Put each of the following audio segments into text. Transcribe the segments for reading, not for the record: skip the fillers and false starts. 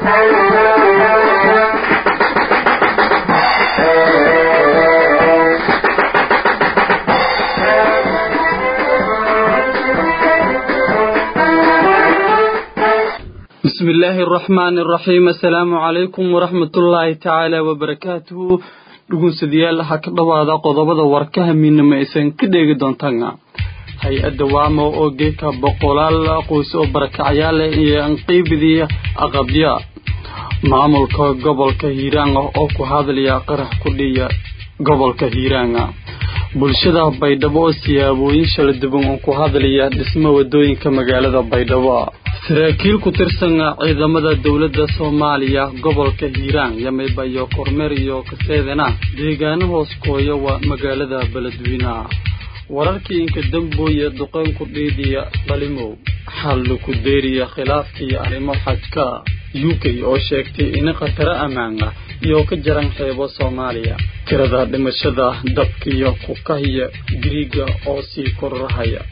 بسم الله الرحمن الرحيم. السلام عليكم ورحمة الله تعالى وبركاته. دغون سديال waxa ka dhawaada qodobada warkaha miinama aysan ka dheegi doontaan. Hay-adda waamo oo geeka boqolaal qoys oo barakacayaal iyo anqaybidii aqabya maamulka gobolka Hiiraan oo ku hadlaya qarax ku dhiya gobolka Hiiraan. bulshada Baydhabo siyaabooyin shala duban oo ku hadlaya dhismo wadooyinka magaalada Baydhabo. saraakiil ku tirsan ciidamada dawladda Soomaaliya gobolka Hiiraan yamayba iyo kormeer iyo kaseedana deegaano hoos kooya waa magaalada Beledweyne. wararkii inka damboya duqeyn ku dheediya qalimow xal ku deeriya khilaafkii arrimo xadka UK oo sheegtay in qatar amaan iyo ka jaran xeebo Soomaaliya. tirada dhimashada dabka iyo ku kahiya Giriga oo sii kororahaya.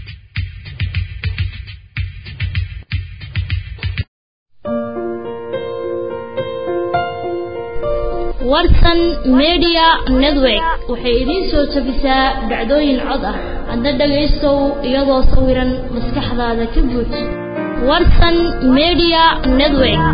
warsan media network waxay idin soo tabisaa dhacdooyin cod ah adna dhageysto iyadoo sawiran maskaxdaada ka buux warsan media network.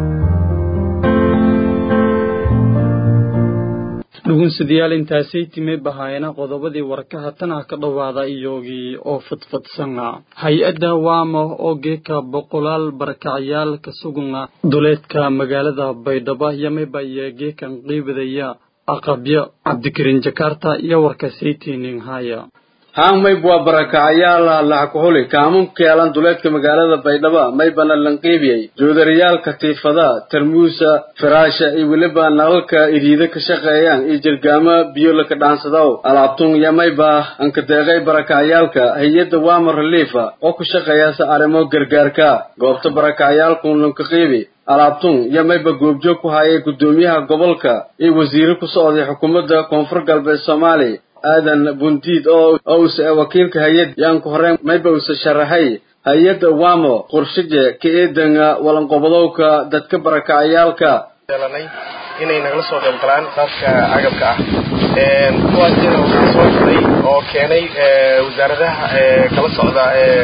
dhugun sidayaal intaasay timay bahaayana qodobadii warkaha tan ka dhawaada iyogii oo fadfadsana. hay-adda waamo oo geeka boqolaal barakacayaal ka sugna duleedka magaalada Baydhabo yamayba geekan qiibadaya aqabyo Cabdikariin Jakarta iyo warka saytiinin haya. may bua barakacayaal la ku huli kaamun keelan duleedka magaalada Baydhabo may bana lanqeybiyay joodariyaal katiifada tarmuusa firaasha iyo waliba nalalka iriida ka shaqeeyaan iyo jirgaama biyo la ka dhaansado alaabtun yamayba an ka deeqay barakacayaalka hay-adda waamo reliifa oo ku shaqeeya arrimo gargaarka goobta barakacayaalku lanka qeybi alaabtun yamayba goobjoog ku hayay gudoomiyaha gobolka iyo wasiiro ku socday xukuumadda koonfur galbeed Soomaaliya aadan bundiid oo wakiilka hay-ad yaan ku horeen mayba uu sharaxay hay-adda waamo qorshaje ka eedanga walanqobadowka dadka barakacayaalka inay nagala soo qaybgalaan qaabka agabka kuwaasina waxaa soo jiray oo keenay wasaaradaha kala socda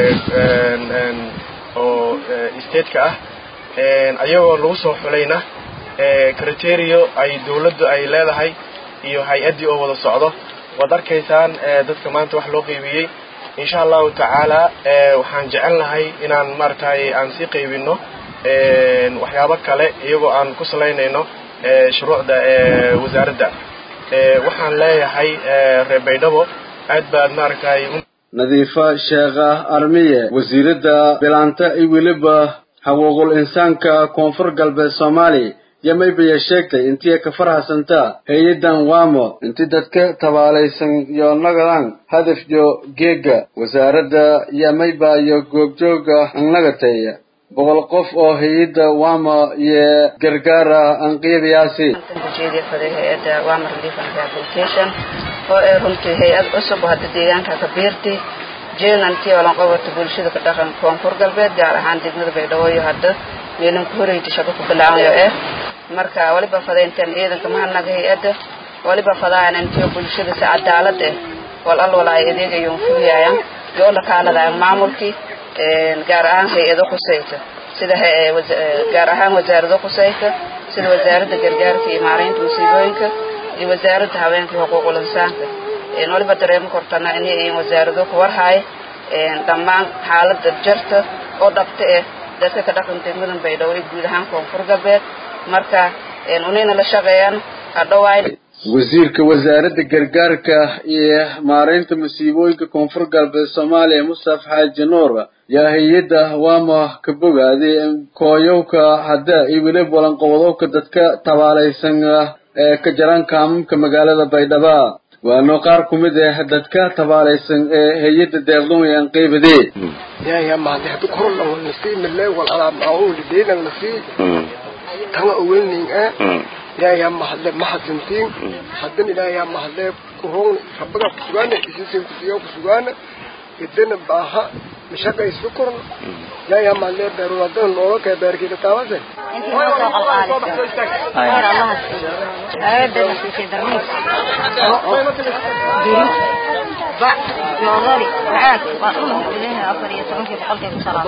oo state-ka ayagoo lagu soo xulayna criteria ay dawladdu ay leedahay iyo hay-addii oo wada socdo. waad arkaysaan dadka maanta wax loo qaybiyay insha Allahu tacaala waxaan jecelnahay inaan maartay aan si qaybino waxyaabo kale iyagoo aan ku saleynayno shuruucda wasaaradda. waxaan leeyahay reer Baydhabo aad baad maartay nadiifa sheekha armiye wasiirada bilaanta iyo waliba xuquuqul insaanka koonfur galbeed Soomaaliya yamayba sheegtay intii ka faraxsanta hay-addan waamo intii dadka tabaalaysan iyo nagadan hadaf jo geega wasaaradda yamayba iyo goobjooga nagatay boqol qof oo hay-adda waamo iyo gargaara aan qiibayaasi hay-adda waamo relief and rehabilitation oo runtii hay-ad cusub hadda deegaanka ka beertay jeenantii oo qabato bulshada ka dhaqan koonfur galbeed gaar ahaan degmada Baydhabo iyo hadda meelan ku horeeyay shaqo ku bilaabayo marka waliba fadeentan ciidanka mahadnaqa hay-adda waliba fadaan intii bulshada si cadaalad wal walaa adeegayo fuuyayaan oo la kaalada maamulkii gaar ahaan hay-ado khusayta sida gaar ahaan wasaaradda khusayta sida wasaaradda gargaarka iyo maareynta musiibooyinka iyo wasaaradda haweenka xuquuqul insaanka waliba dareemo kortana inay wasaaraddu ku warhaay dhammaan xaaladda jirta oo dhabta dadka ka dhaqan degmada Baydhabo iyo guud ahaan koonfur galbeed marka unina la shaqeeyaan adhawayn wasiirka wasaaradda gargaarka iyo maareynta musiibooyinka koonfur galbeed Soomaaliya Mustafa Xaaji Nuur yaa hay-adda waamo ka bogaaday kooyowka hadda iyo waliba walanqobadowka dadka tabaalaysan ka jaran kaamka magaalada Baydhabo. waano qaar kumid dadka tabaalaysan hay-adda deeqdoon qaybadee يا ما ده تقول لو نسيم الله ولا معقول دينا نسيم تما أولني يا ما حزنتين حدني لا يا ما هذا كرون حبنا كسوانة كسيسين كسيو كسوانة يدنا باها مشاكل السكر يا يا ما اللي بيرودون أو كبير كده تاوزن أنت ما تقول غير الله هذا اللي في درميس ديري بعد جواري معاك وأقوم إليها أفريقيا سمك بقلك بصراحة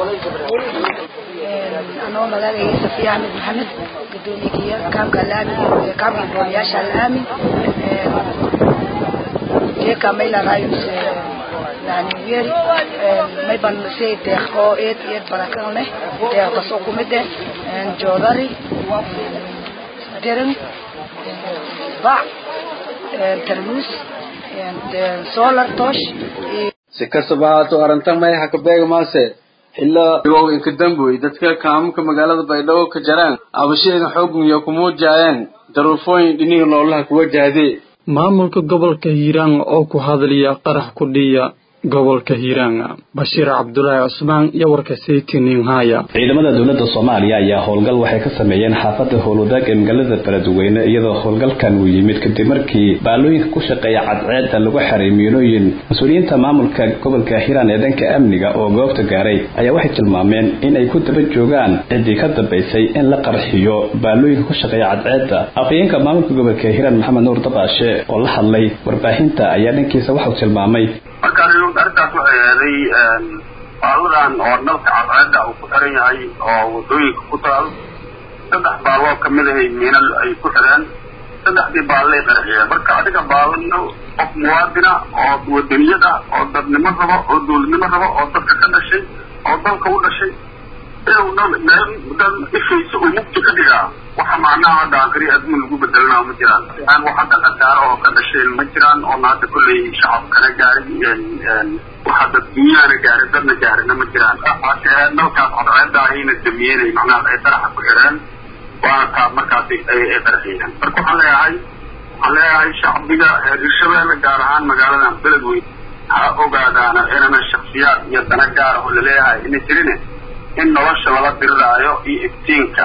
أنا ملاقي سفيان أحمد محمد قدومي كيا كام كلامي كام ياش الأمي كي كاميلا رايوس يعني غير ما يبان سيد أو إيد بركانه ده بسوق مدة جوداري درن باع ترموس سولار توش si kastaba haato arrintan may haka beegmaase ilaa iyagu inka damboy dadka kaamka magaalada Baydhabo ka jaraan abasheega xoog iyo ku muujayeen daruufooyin dhiniga noolaha ku wajahday maamulka gobolka Hiiraan oo ku hadlaya qarax ku dhiya gobolka Hiiraan Bashiir Cabdullaahi Cusmaan iyo warkaysiin haya ciidamada dawladda Soomaaliya ayaa howlgal waxay ka sameeyeen xaafadda Howlwadaag ee magaalada Beledweyne iyadoo howlgalkan uu yimid kadib markii baalooyinka ku shaqeeya cadceedda lagu xiray miinooyin mas'uuliyiinta maamulka gobolka Hiiraan ee dhanka amniga oo goobta gaaray ayaa waxay tilmaameen in ay ku daba joogaan cidii ka dambeysay in la qarxiyo baalooyinka ku shaqeeya cadceedda afayeenka maamulka gobolka Hiiraan Maxamed Nuur Dabaashe oo la hadlay warbaahinta ayaa dhankiisa waxa uu tilmaamay markaan arrintaas waxay ahaday baaladan oo nalka cadceedda uu ku xiran yahay oo wadooyinka ku taal 3 baaloo ka mid ah miinal ay ku xireen 3 baalay qarxiyeen marka adiga baalano qof muwaadina oo wadaniyada oo dadnimo rabo oo dawladnimo rabo oo dadka ka dhashay oo dalka u dhashay meel mudan ifaysa uu mugdi ka dhigaa waxa macnaha daaqri adduun lagu bedelnaa ma jiraan aan waxa dhaqaale oo ka dhasheen ma jiraan oo naada kulay shacabkana gaarin waxa dadweynaha gaarin dadna gaarina ma jiraan waxaa nalkaas cadceedda ahayna damiyeenay macnaha ay qaraxa ku xireen waa ka markaas ay qarxiyeen marka waxaan leeyahay shacbiga Hirshabeelle gaar ahaan magaalada Beledweyne ha ogaadaan inana shakhsiyaad iyo dana gaar ah oo leeyahay in jirine in nolosha laga diraayo iyo iftiinka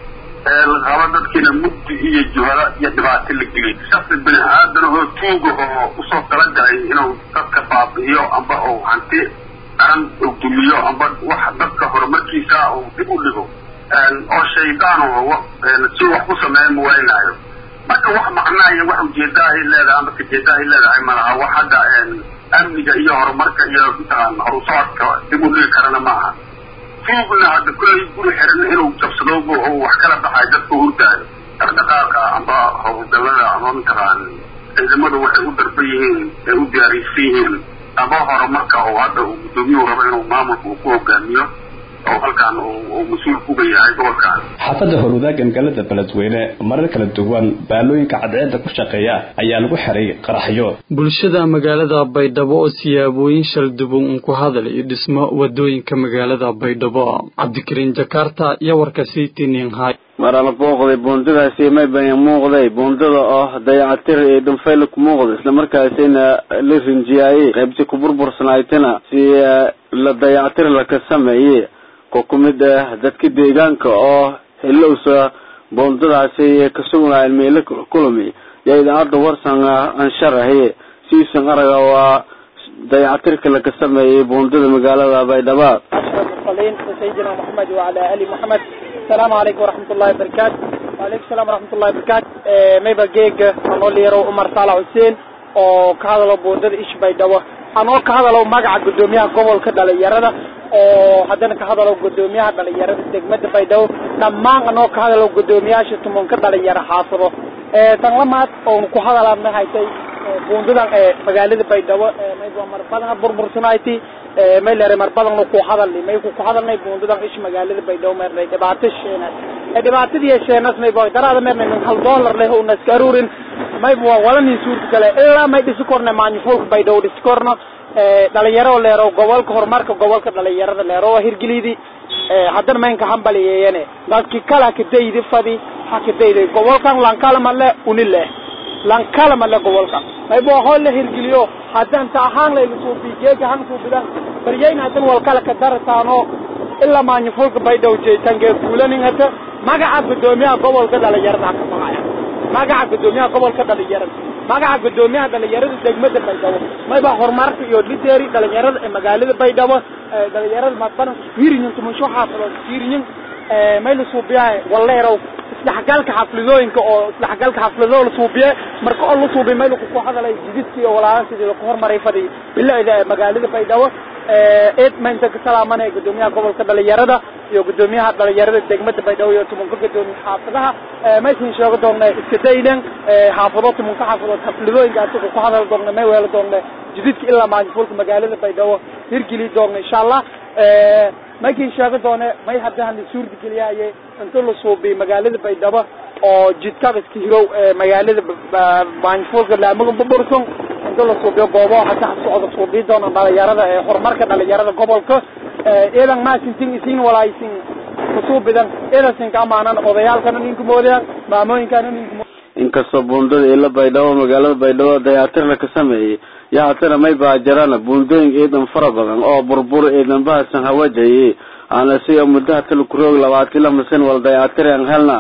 laqaba dadkina mugdi iyo juhada iyo dhibaato la geliyay shakhsi bini'aadan oo tuugo oo u soo kala galay inuu dadka baabi'iyo amba oo hanti aan dumiyo amba wax dadka horumarkiisa oo dib u dhigo oo shaydaan oo si wax ku sameeyo waynayo marka wax macnaayo wax ujeedaa ay leedahay amba ujeedaa ay leedahay malaha wax hadda amniga iyo horumarka iyo intaan horusocodka dib u dhigi karana maaha tuugna hadda kulay guri xiran inuu jabsado oo wax kala baxay dadku hurdaayo dhaqdhaqaaqa amba howlgallada ama intaan ciidamadu waxay u darban yihiin ay u diyaariysan yihiin amba horumarka oo hadda uu gudoomiyuhu rabo inuu maamulka uu ku hogaamiyo oo halkaan uu mas'uul ku yahay gobolkan xaafadda Howlwadaag ee magaalada Beledweyne marar kala duwan baalooyinka cadceedda ku shaqeeya ayaa lagu xiray qaraxyo bulshada magaalada Baydhabo oo siyaabooyin shal duban ku hadlay dhismo wadooyinka magaalada Baydhabo Cabdikariin Jakarta iyo warkaysiin hay marana booqday boondadaasi may baan muuqday boondada oo dayacatir ee dhanfayl ku muuqday isla markaasina la rinjiyay qaybta ku burbursanaaytana si la dayacatir la ka sameeyay kokumida dadka deegaanka oo helowsa boondadaasi ka sugnaa meel kulmi yaayada warsan aan sharaxay siisan araga waa dayacatirka la ka sameeyay boondada magaalada Baydhabo سيدنا محمد وعلى آل محمد السلام عليكم ورحمة الله وبركاته وعليكم السلام ورحمة الله وبركاته ميبا جيج أنو ليرو عمر صالح حسين oo ka hadalo boondada ish Baydhabo anoo ka hadalo magaca gudoomiyaha gobolka dhalinyarada oo haddana ka hadalo gudoomiyaha dhalinyarada degmada Baydhabo dhammaan anoo ka hadalo gudoomiyaasha tumanka dhalinyarada xaafado tan lamaad oo ku hadalana haytay boondadan magaalada Baydhabo meeyo mar badan burbursanayti meelare mar badan ku hadalnay meeyo ku hadalnay boondadan ish magaalada Baydhabo meernay dhibaatadii sheenas meeyo daraada meernay $1 leh oo naskaruurin meeyo wala nin suurta kale ilaa may dhisikorna maanyuulka Baydhabo dhisikorna dhalinyaro leero gobolka horumarka gobolka dhalinyarada leero hirgilidi haddana maynka hambaliyeen dadkii kala ka deeydi fadi hakadeyday gobolkan lankala male unile lankala male gobolkan aybo hol hirgiliyo hadan taahan la soo bijeega han soo bidan bariyayna hadan wal kala ka dartaano illa maanyuulka Baydhabo jeetange kuulanin hata magaca gudoomiyaha gobolka dhalinyarada ka magaya magaca gudoomiyaha gobolka dhalinyarada magaca gudoomiyaha dhalinyarada degmada Baydhabo mayba horumarka iyo lideri dhalinyarada ee magaalada Baydhabo dhalinyarada maadana fiirinta muxuu xaafado fiirin maylu suubiyaa waleerow isdhaxgalka xafladooyinka oo isdhaxgalka xafladooda la suubiyaa marka oo la suubiyo maylu ku hadalay jididkii oo walaalaa sidii la horumaray fadhi bilaada magaalada Baydhabo maanta ka salaamanay gudoomiyaha gobolka dhalinyarada iyo gudoomiyaha dhalinyarada degmada Baydhabo iyo tumanka gudoomiyaha xaafadaha meeshan sheego doonay iska daydan xaafado tumanka xaafado xafladooyinka aad ku hadal doonay may weelo doonay jididkii ilaa maanta magaalada Baydhabo hirgeli doonay insha Allah markii sheego doonay may hadaan suurdi galiyay inta la suubiyo magaalada Baydhabo oo jidka iska hirow magaalada maanta laamaga burbursan inta la suubiyo goobo hata socdo suubiyo doona dhalinyarada ee horumarka dhalinyarada gobolka eedan ma sintin isin walaayisin suubidan eedan ka maanan odayaalkan ninku moodayaan maamooyinkan ninku inkastoo buundada ila Baydhabo magaalada Baydhabo dayactir la ka sameeyay yaa tana may baajarana buundooyin eedan fara badan oo burbur eedan baasan hawajay ana si muddo tal kuroog 20 sano wal dayactir aan helna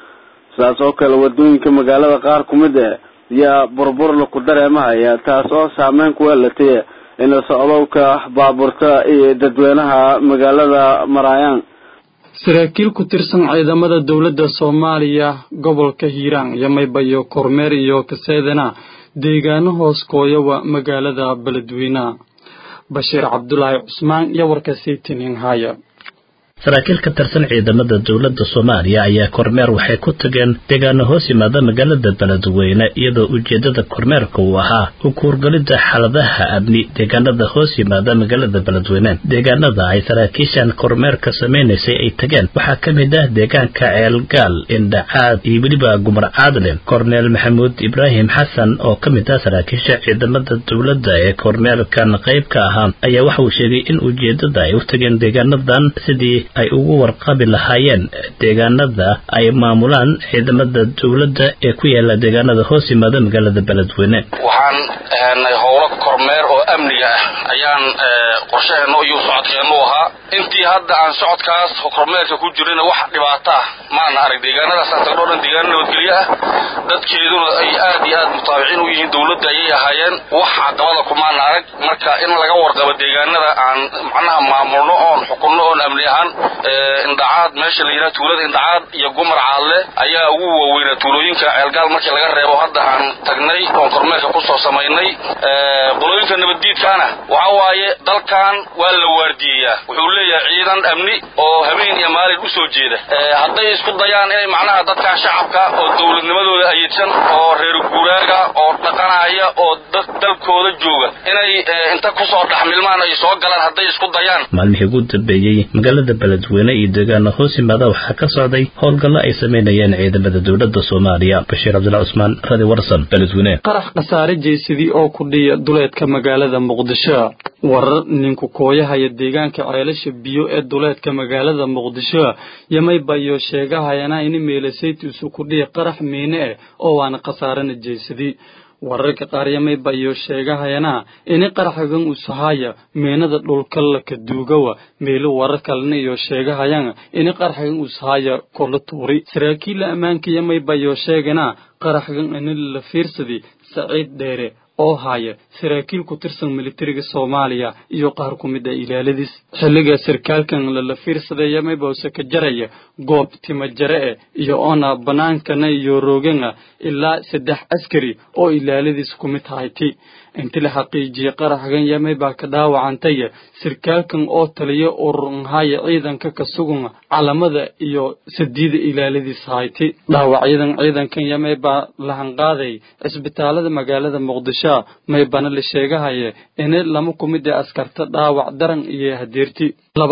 saas oo kale wadooyinka magaalada qaar kumid ah yaa burbur la ku dareemaya taas oo saameyn ku yeelatay in socodka baabuurta iyo dadweynaha magaalada marayaan saraakiil ku tirsan ciidamada dawladda Soomaaliya gobolka Hiiraan yamaybayo kormeer iyo kaseedana deegaano hoos kooyawa magaalada Beledweyne Bashiir Cabdullaahi Cusmaan iyo warkasiitinin haya saraakiil ka tirsan ciidamada dawladda Soomaaliya ayaa kormeer waxay ku tageen deegaano hoos yimaada magaalada Beledweyne iyadoo ujeedada kormeerka uu ahaa u kuurgalida xaaladaha amni deegaanada hoos yimaada magaalada Beledweyne deegaanada ay saraakiishan kormeerka sameeynayay ay tageen waxaa kamid ah deegaanka Ceelgaal Indhacaad iyo waliba Gumar Caadle Korneel Maxamuud Ibraahim Xasan oo kamid ah saraakiisha ciidamada dawladda ee kormeerkan qayb ka ahaa ayaa waxa uu sheegay in ujeedada ay u tageen deegaanadan sidii ay ugu warqabi lahaayeen deegaanada ay maamulaan ciidamada dawladda ee ku yaala deegaanada hoos yimaada magaalada Beledweyne waxaan ahaanay howlo kormeer oo amniga ah ayaan qorsheeno iyo socodkeeno ahaa intii hadda aan socodkaas kormeerka ku jirina wax dhibaato ah ma arag deegaanada saasoo dhan deegaanada wadgaliya dadkeeduna ay aad iyo aad mutaabiciin u yihiin dawladda ay ahaayeen wax caqabada kuma arag marka in laga warqabo deegaanada aan macnaha maamulno oo xukunno oo amni ahaan Indhacaad meesha la yiraahdo tuulada Indhacaad iyo Gumar Caadle ayaa ugu waaweyn tuulooyinka Ceelgaal markii laga reebo hadda aan tagnay oo kormeerka ku soo sameeynay qolooyinka nabadiidkana waxa waaye dalkan waa la waardiyaa wuxuu leeyahay ciidan amni oo habeen iyo maalin u soo jeeda hadday isku dayaan inay macnaha dadkan shacabka oo dawladnimadooda ayidsan oo reer guuraaga oo dhaqanaya oo dalkooda jooga inay inta ku soo dhaxmilmaan ay soo galaan hadday isku dayaan maalmihii ugu dambeeyay magaalada Beledweyne iyo deegaano hoos yimaada waxaa ka socday howlgallo ay sameynayeen ciidamada dawladda Soomaaliya Bashiir Cabdullaahi Cusmaan Radio Warsan Beledweyne qarax qasaare jeesidii oo ku dhiyay duleedka magaalada Muqdisho warar ninku kooyaha deegaanka ceelasha biyo ee duleedka magaalada Muqdisho yamay bayo sheegahayana in meelasaytiisu ku dhiyay qarax miine oo waana qasaarana jeesidii wararka qaariyamay bayo sheegahayana in qaraxagan uu sahaya meenada dhulka la ka duugawa meelo warar kalena iyo sheegahayana in qaraxagan uu sahaya kolo tuuri saraakiil ammaanka yamay bayo sheegana qaraxagan in la fiirsaday Saciid Dheere oo haya saraakiil ku tirsan militariga Soomaaliya iyo qaar ku mid ah ilaaladiis xilliga sarkaalkan la fiirsaday yamay bawse ka jaraya goob timajare iyo ona banaankana iyo roogana ilaa 3 askari oo ilaaladiis ku mid tahay inta la xaqiijiyay qaraxgan yamay baa ka dhaawacantay sarkaalkan oo taliyo ururun haya ciidanka ka sugan calamada iyo 8 ilaaladiis hayti dhaawacyadan ciidankan yamay baa la hanqaaday isbitaalada magaalada Muqdisho may bana la sheegahay in lama kumid askarta dhaawac daran iyo hadeerti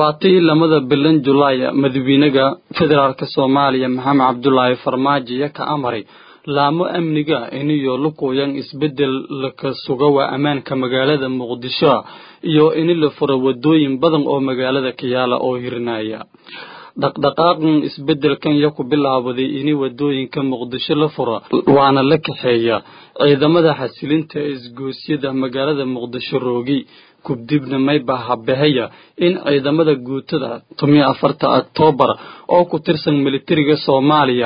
22 bilan July madaxweynaha federaalka Soomaaliya Maxamed Cabdullaahi Farmaajo ka amaray laamo amniga inuu luqooyan isbedel ka sugawa amaanka magaalada Muqdisho iyo in la furo wadooyin badan oo magaalada ka yaala oo hirnaya dhaqdhaqaaqan isbedelkan ya ku bilaabay in wadooyinka Muqdisho la furo waana la kaxeeya ciidamada xasilinta isgoosyada magaalada Muqdisho roogi kubdibna may bahabahaya in ciidamada guutada 14 October oo ku tirsan militariga Soomaaliya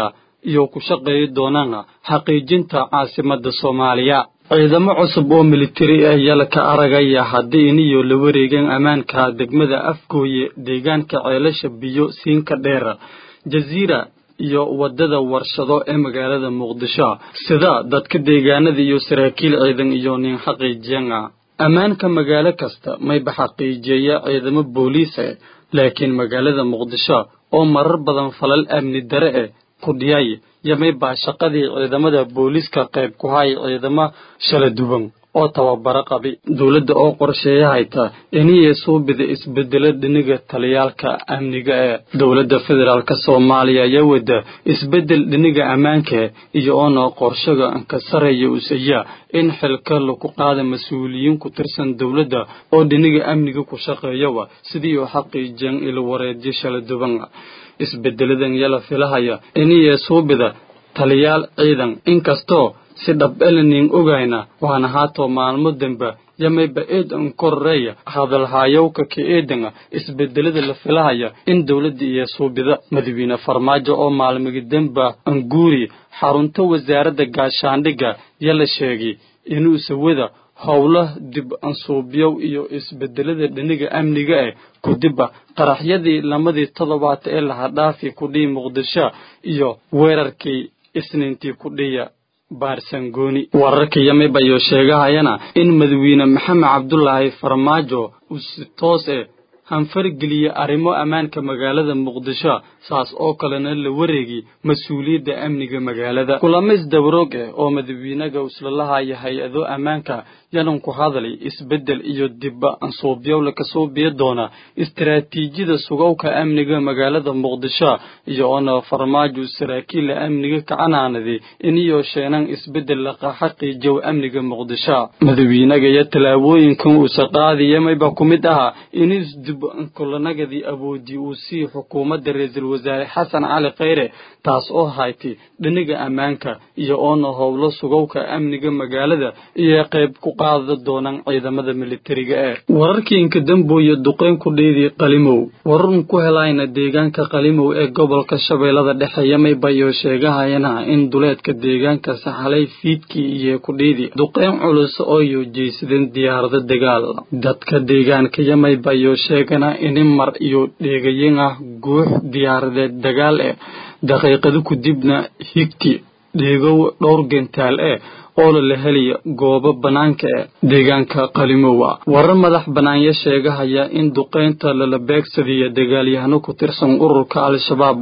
iyo ku shaqeey doonaan xaqiijinta caasimada Soomaaliya ciidamo cusub oo military ah ayaa ka aragaya haddii iniyo la wareegan amaanka degmada Afgooye deegaanka ceelasha biyo siinka dheer Jazeera iyo wadada warshado ee magaalada Muqdisho sida dadka deegaanada iyo saraakiil ciidan iyo nin xaqiijiyana amaanka magaalo kasta may baxaqiijiyay ciidamo booliis ah laakiin magaalada Muqdisho oo marar badan falal amni dare ah ku dhiyay yamay shaqadii ciidamada booliiska qayb ku hay ciidamo shala duwan oo tababaro qabi dawladda oo qorsheeyayta inay soo bida isbedel dhinaca taliyaalka amniga ee dawladda federaalka Soomaaliya ayaa wada isbedel dhinaca amaanka iyo oo qorshaga ka sareeyo usaya in xilka lagu qaado mas'uuliyiin ku tirsan dawladda oo dhinaca amniga ku shaqeeya sidii oo xaqiijin ila wareedyo shala duwan isbedeladan yala filahaya inay soo bida taliyaal ciidan inkastoo si dhab elnin ogayna waana haato maalmo dambe yamay eedan korreeya hadal haayowka ka eedana isbedelada la filahaya in dawladda iyo suubida madaxweyne Farmaajo oo maalmigi dambe anguuri xarunta wasaaradda gaashaandhiga yala sheegay inuu sawada howla dib ansuubiyow iyo isbedelada dhinaca amniga ah ku dib qaraxyadii lamadii toddobaad ee la hadhaafi ku dhii Muqdisho iyo weerarkii isniintii ku dhiya Baarsangooni wararka yamay bayo sheegayana in madaxweyne Maxamed Cabdullaahi Farmaajo uu si toos ah hanfargeliye arrimo amaanka magaalada Muqdisho saas oo kalena la wareegi mas'uuliyadda amniga magaalada kulamis dabroog oo madaxweynaha uslalaha hay'ado amaanka yalan ku hadalay isbedel iyo dib ansuubiyow la kasoo biyo doona istiraatiijiyada sugowka amniga magaalada Muqdisho iyo oo Farmaajo saraakiil amniga ka canaanade iniyo sheenan isbedel la xaqiijiyo amniga Muqdisho madaxweynaha ya talaabooyinkan uu saqaadiyay mayba kumid aha in kulanagadi awoodi uu si xukuumadda ra'iisul wasaare Xasan Cali Khayre taas oo hayti dhinaca amaanka iyo oo howlo sugowka amniga magaalada iyo qayb ku qaada doonaan ciidamada militariga ah wararkiinka dambuyo duqeyn ku dheedii Qalimow waran ku helayna deegaanka Qalimow ee gobolka Shabeellada Dhexe yamay bayo sheegahayna in duleedka deegaanka saxalay fiidkii iyo ku dheedii duqeyn culus oo yoojeysadeen diyaarada dagaal dadka deegaanka yamay bayo sheegana in mar iyo dheegayna guux diyaaradeed dagaal ee daqiiqado ku dibna higti dheegow dhowr gentaal oo la heliyo goobo banaanka deegaanka Qalimow warar madax banaanya sheegahaya in duqeynta la beegsadiyo dagaalyahano ku tirsan ururka Al-Shabaab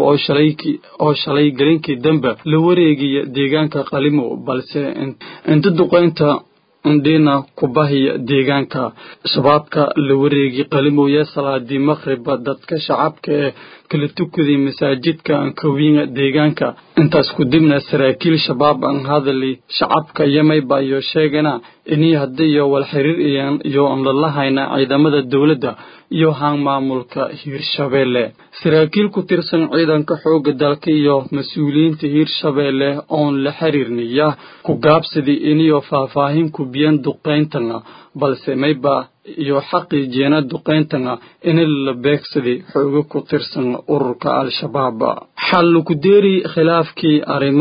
oo shalay galinkii dambe la wareegiyo deegaanka Qalimow balse inta duqeynta indina kubahiya deegaanka shabaabka la wareegi Qalimow ya salaadii maghrib dadka shacabka kala tukadii masaajidka ka weyn deegaanka intaas ku dibna saraakiil shabaab aan hadali shacabka yamay bayo sheegana inay hadiyo wal xiriir iyo aan la lahayna ciidamada dawladda iyo haan maamulka Hiirshabeelle saraakiil ku tirsan ciidanka xooga dalka iyo mas'uuliyiinta Hiirshabeelle oo la xiriirnaya ku gaabsadii inay faahfaahin ku biyan duqeyntana balse mayba iyo xaqiijina duqeyntana in la beegsaday xooga ku tirsan ururka Al-Shabaab xal ku deeri khilaafkii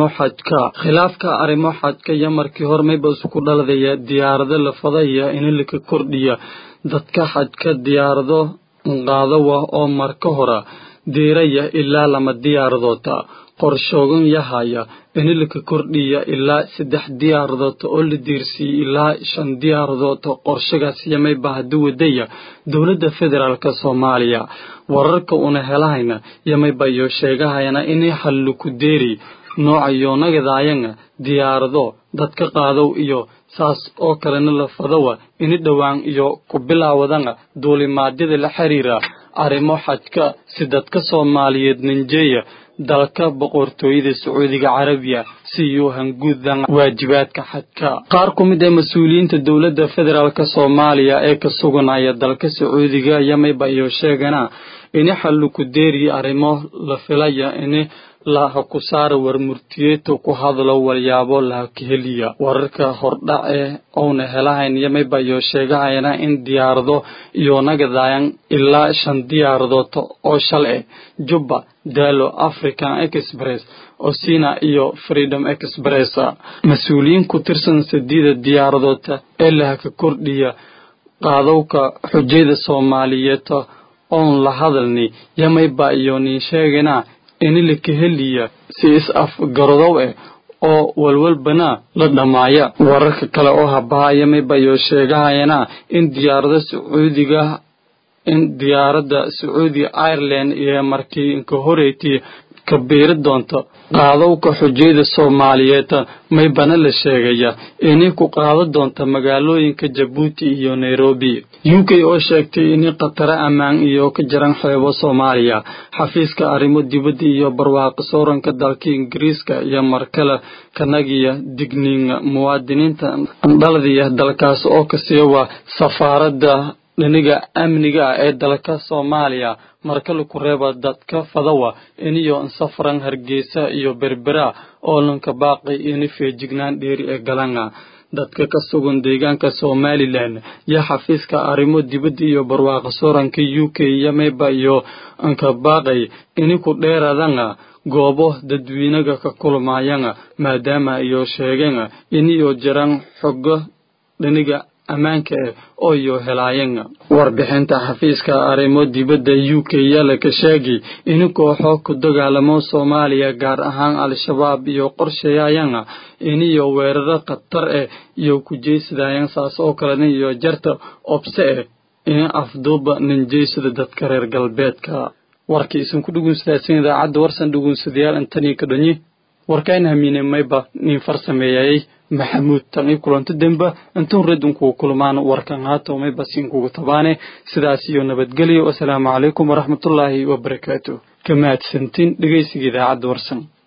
arrimo xadka yamarkii hormayba isku dhaladaya diyaarada la fadaya in la ka kordhiyo dadka xadka diyaarado qaadawa oo marka hore deeraya ilaa lama diyaaradoota qorshoogan yahaya in la ka kordhiyo ilaa 3 diyaaradood oo la diirsi ilaa 5 diyaaradood qorshagaas yamay baahdo wadaya dawladda federaalka Soomaaliya wararka una helayna yamay bayo sheegahayna in xal ku deeri noocayo nagadaayana diyaarado dadka qaado iyo saas oo kalena la fadawa in dhawaan iyo ku bilaawadana duulimaadyada la xiriira arrimo xadka si dadka Soomaaliyeed ninjeeya dalka boqortooyada Sacuudiga Carabiya si uu hanguudan waajibaadka xadka qaar ku mid ah mas'uuliyiinta dawladda federaalka Soomaaliya ee ka suganaya dalka Sacuudiga yamay bayo sheegana in xal ku deeri arrimo la filaya in laha ku saara warmurtiyeeto ku hadlo walyaabo laha kaheliya wararka hordhace oona helahayn yamayba iyo sheegahayana in diyaarado iyo nagadayan ilaa 5 diyaaradood oo shalay Juba Dalo African Express Osina iyo Freedom Express mas'uuliyiin ku tirsan 8 diyaaradood ee laha ka kordhiya qaadowka xujayda Soomaaliyeed oon la hadalni yamayba iyo nin sheegana in la kaheliya si is-af garodow oo walwalbana la dhamaaya wararka kale oo habaaya yamayba iyo sheegahayana in diyaaradda Saudi Ireland iyo markii inka horeeyay ka beeri doonto qaadowka xujayda Soomaaliyeed maybana la sheegaya inay ku qaado doonto magaalooyinka Djibouti iyo Nairobi UK oo sheegtay in qatara amaan iyo ka jiran xeebo Soomaaliya xafiiska arrimo dibadda iyo barwaaqo sooranka dalka Ingiriiska iyo markale kanagiya digniin muwaadiniinta dhaladiya dalkaas oo ka siiwa safaaradda dhinaga amniga ee dalka Soomaaliya marka la ku reebo dadka fadawa iniyo safran Hargeysa iyo Berbera oo lanka baaqay in feejignaan dheeri ee galanga dadka ka sugan deegaanka Somaliland ya xafiiska arrimo dibadda iyo barwaaqo sooranka UK yamayba iyo anka baaqay in ku dheeradanga goobo dadweynaha ka kulmayanga maadaama iyo sheegeen iniyo jiraan xog dhinaga amaanka oo iyo helaayeen warbixinta xafiiska arrimo dibadda UK yala ka sheegay in kooxo ku dagaalamo Soomaaliya gaar ahaan al-shabaab iyo qorsheeyayaan in iyo weerar qatar iyo ku jeesadayaan saas oo kale iyo jarta obse in afduuba ninjeysada dadka reer galbeedka warkiisan ku dhugunsadaysan idaacadda warsan dhugunsadayaal intani ka dhanyi warkayna hamiinay mayba nin farsameeyay maxamuud tani kulanto demba intuu radunku kulmaan warkan haato mayba siin kugu tabaane sidaas iyo nabadgelyo assalaamu calaykum waraxmatullaahi wabarakaatuh kamaad santin dhageysiga idaacadda warsan